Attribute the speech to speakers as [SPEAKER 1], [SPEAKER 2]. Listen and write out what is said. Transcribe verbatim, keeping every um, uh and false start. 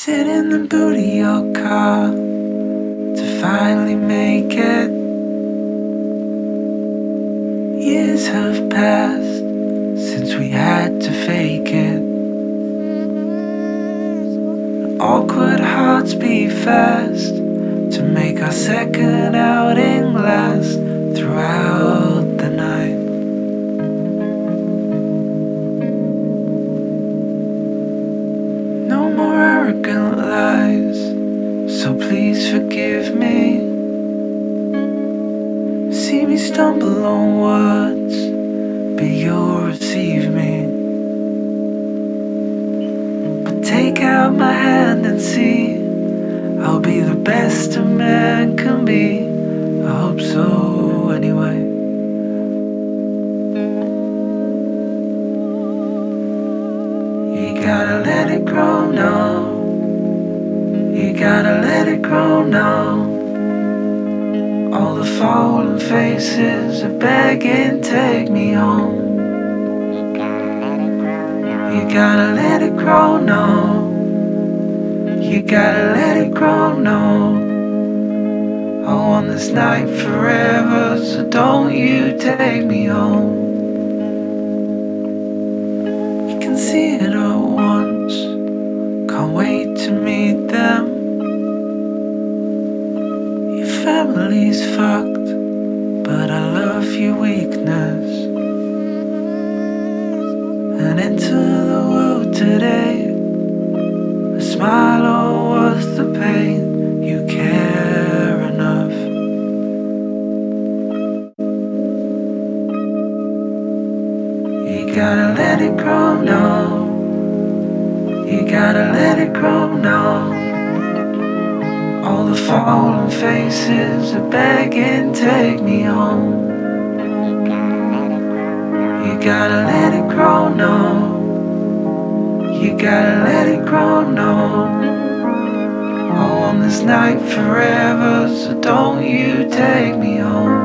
[SPEAKER 1] Sit in the boot of your car to finally make it. Years have passed since we had to fake it. Awkward hearts beat fast to make our second outing last throughout the night. No more arrogant lies, so please forgive me. See me stumble on words, but you'll receive me. But take out my hand and see, I'll be the best a man can be. I hope so anyway. You gotta let it grow now. You gotta let it grow now. All the fallen faces are begging, take me home. You gotta let it grow now. You gotta let it grow now. I want this night forever, so don't you take me home. You can see it all once, can't wait to meet them. Your family's fucked, but I love your weakness. And into the world today, a smile all worth the pain. You care enough. You gotta let it grow now. You gotta let it grow now. All the fallen faces are begging, take me home. You gotta let it grow now. You gotta let it grow now. I want this night forever, so don't you take me home.